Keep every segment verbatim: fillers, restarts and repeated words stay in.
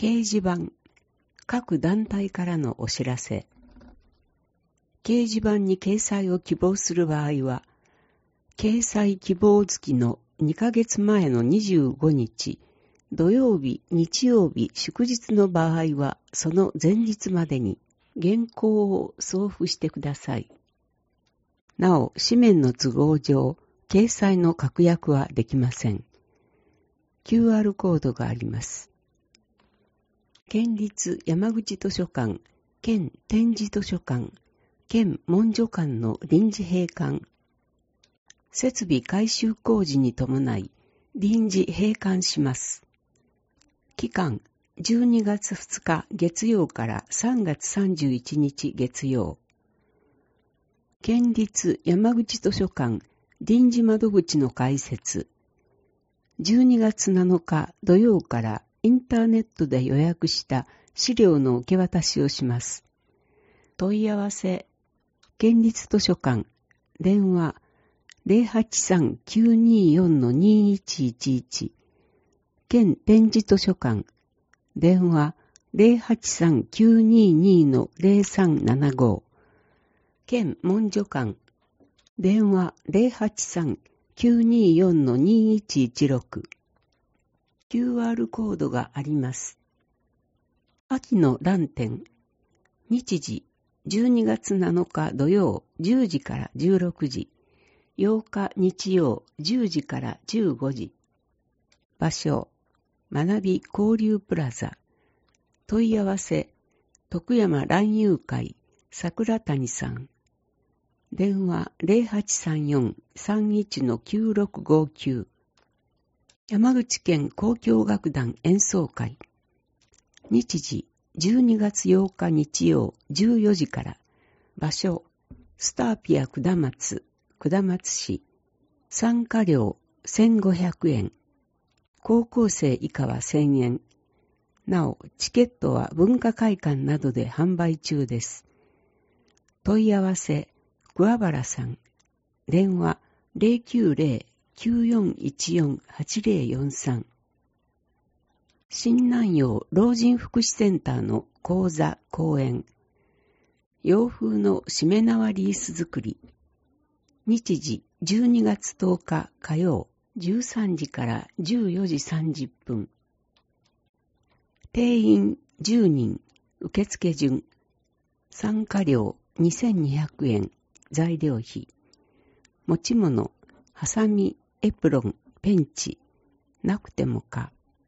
掲示板、各団体からのお知らせ。掲示板に掲載を希望する場合は、掲載希望月のにかげつまえのにじゅうごにち、土曜日、日曜日、祝日の場合は、その前日までに原稿を送付してください。なお、紙面の都合上、掲載の確約はできません。キューアール コードがあります。県立山口図書館、県展示図書館、県文書館の臨時閉館。設備改修工事に伴い、臨時閉館します。期間、じゅうにがつふつか月曜からさんがつさんじゅういちにち月曜。県立山口図書館臨時窓口の開設。じゅうにがつなのか土曜からインターネットで予約した資料の受け渡しをします。問い合わせ、県立図書館、電話 ゼロはちさんきゅうによんのにいちいちいち、県展示図書館、電話 ゼロはちさんきゅうににのゼロさんななご、県文書館、電話 ゼロはちさんきゅうによんのにいちいちろく、キューアール コードがあります。秋の蘭展、日時じゅうにがつなのか土曜じゅうじからじゅうろくじ、ようか日曜じゅうじからじゅうごじ。場所、学び交流プラザ。問い合わせ、徳山蘭友会桜谷さん。電話 ゼロはちさんよんさんいちのきゅうろくごきゅう。山口県交響楽団演奏会。日時じゅうにがつようか日曜じゅうよじから。場所、スターピア下松、下松市。参加料せんごひゃくえん。高校生以下はせんえん。なお、チケットは文化会館などで販売中です。問い合わせ、桑原さん。電話 ゼロきゅうゼロ きゅうよんいちよん はちゼロよんさん。新南陽老人福祉センターの講座講演。洋風のしめ縄リース作り。日時じゅうにがつとおか火曜じゅうさんじからじゅうよじさんじゅっぷん。定員じゅうにん、受付順。参加料にせんにひゃくえん、材料費。持ち物、ハサミ、エプロン、ペンチ。なくてもか。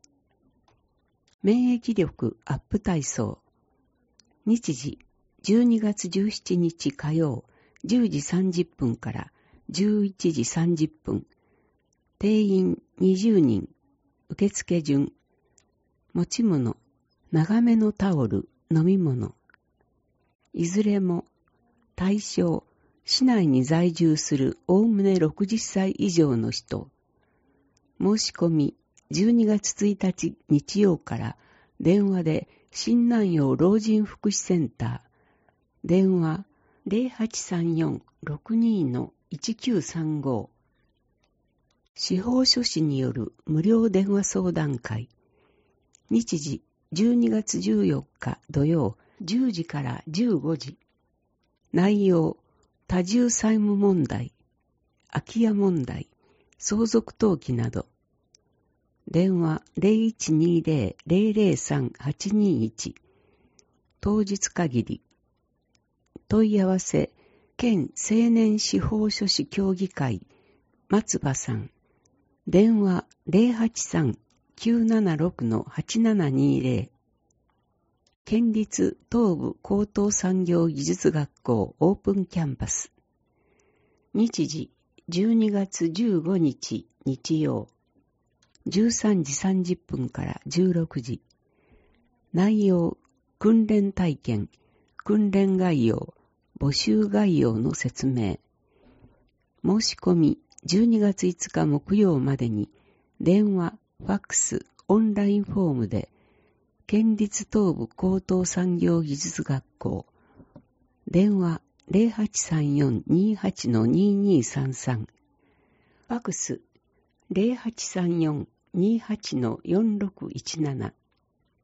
免疫力アップ体操。日時じゅうにがつじゅうしちにち火曜じゅうじさんじゅっぷんからじゅういちじさんじゅっぷん。定員にじゅうにん。受付順。持ち物、長めのタオル、飲み物。いずれも対象、市内に在住するおおむねろくじゅっさい以上の人。申し込みじゅうにがつついたち日曜から電話で新南陽老人福祉センター。電話ゼロはちさんよん ろくにのいちきゅうさんご。司法書士による無料電話相談会。日時じゅうにがつじゅうよっか土曜じゅうじからじゅうごじ。内容、多重債務問題、空き家問題、相続登記など。電話 ゼロいちにゼロ ゼロゼロさん はちにいち。当日限り。問い合わせ、県青年司法書士協議会、松葉さん。電話 ゼロはちさんきゅうななろくのはちななにゼロ。県立東部高等産業技術学校オープンキャンパス。日時じゅうにがつじゅうごにち日曜。じゅうさんじさんじゅっぷんからじゅうろくじ。内容、訓練体験、訓練概要、募集概要の説明。申し込みじゅうにがついつか木曜までに電話、ファックス、オンラインフォームで県立東部高等産業技術学校電話 ゼロはちさんよん にはちのににさんさん。ファックスゼロはちさんよん にはちのよんろくいちなな。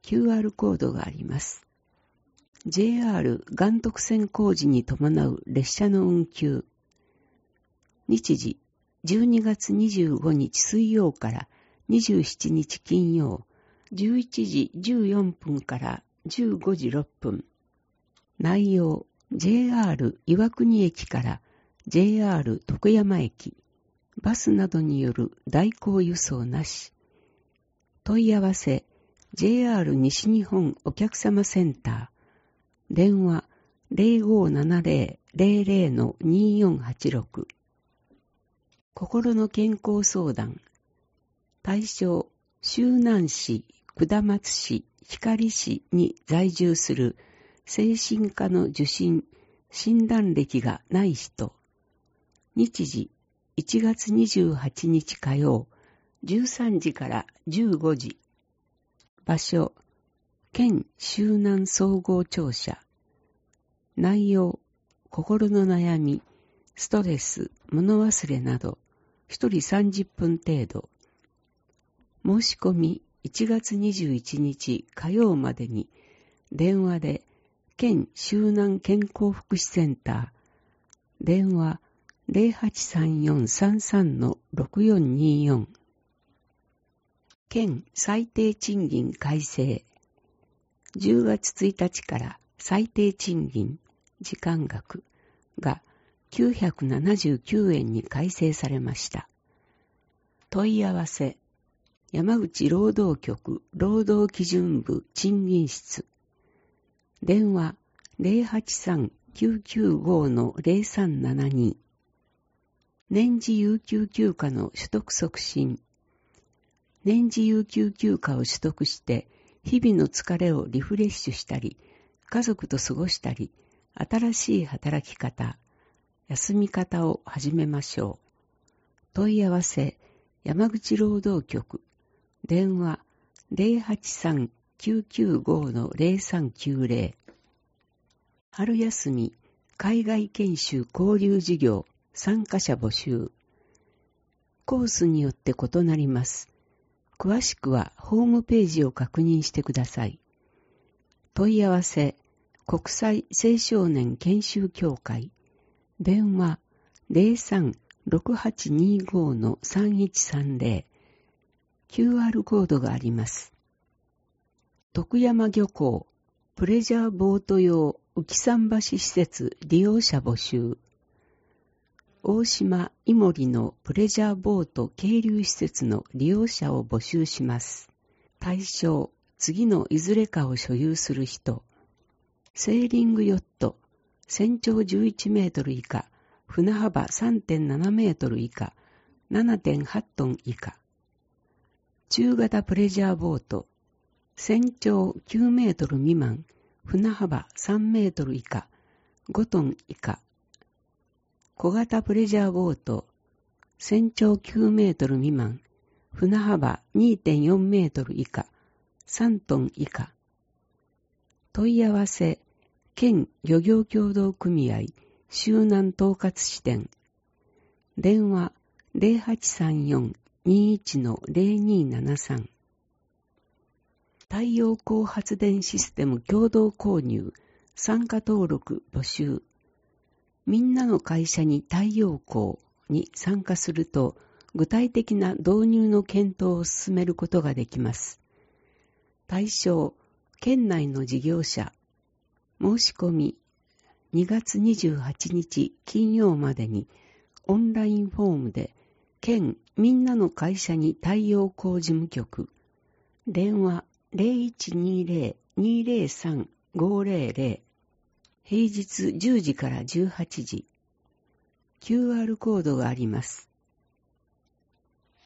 キューアール コードがあります。ジェイアール 岩徳線工事に伴う列車の運休。日時、じゅうにがつにじゅうごにち水曜からにじゅうしちにち金曜、じゅういちじじゅうよんぷんからじゅうごじろっぷん。内容、ジェイアール 岩国駅から ジェイアール 徳山駅、バスなどによる代行輸送なし。問い合わせ、ジェイアール 西日本お客様センター。電話 ゼロごーななゼロ ゼロゼロ のにーよんはちろく。心の健康相談。対象、周南市、下松市、光市に在住する精神科の受診、診断歴がない人。日時、いちがつにじゅうはちにち火曜、じゅうさんじからじゅうごじ。場所、県周南総合庁舎。内容、心の悩み、ストレス、物忘れなど、ひとりさんじゅっぷん程度。申し込みいちがつにじゅういちにち火曜までに、電話で、県周南健康福祉センター、電話 ゼロはちさんよんさんさんのろくよんにーよん。県最低賃金改正。じゅうがつついたちから最低賃金、時間額がきゅうひゃくななじゅうきゅうえんに改正されました。問い合わせ、山口労働局労働基準部賃金室。電話 ゼロはちさんきゅうきゅうごのゼロさんななに。年次有給休暇の取得促進。年次有給休暇を取得して、日々の疲れをリフレッシュしたり、家族と過ごしたり、新しい働き方、休み方を始めましょう。問い合わせ、山口労働局、電話ゼロはちさんきゅうきゅうごのゼロさんきゅうゼロ。春休み、海外研修交流事業、参加者募集。コースによって異なります。詳しくはホームページを確認してください。問い合わせ、国際青少年研修協会、電話ゼロさんろくはちにーごのさんいちさんゼロ、キューアール コードがあります。徳山漁港、プレジャーボート用浮桟橋施設利用者募集。大島いもりのプレジャーボート係留施設の利用者を募集します。対象、次のいずれかを所有する人。セーリングヨット、全長じゅういちメートル以下、船幅 さんてんななメートル以下、ななてんはちトン以下。中型プレジャーボート、全長きゅうメートル未満、船幅さんメートル以下、ごトン以下。小型プレジャーボート、全長きゅうメートル未満、船幅 にてんよんメートル以下、さんトン以下。問い合わせ、県漁業協同組合、周南統括支店。電話ゼロはちさんよんにいちのゼロにーななさん。太陽光発電システム共同購入、参加登録募集。みんなの会社に太陽光に参加すると、具体的な導入の検討を進めることができます。対象、県内の事業者。申し込み、にがつにじゅうはちにち金曜までに、オンラインフォームで、県みんなの会社に太陽光事務局。電話ゼロいちにゼロ にゼロさん ごゼロゼロ。平日じゅうじからじゅうはちじ。キューアール コードがあります。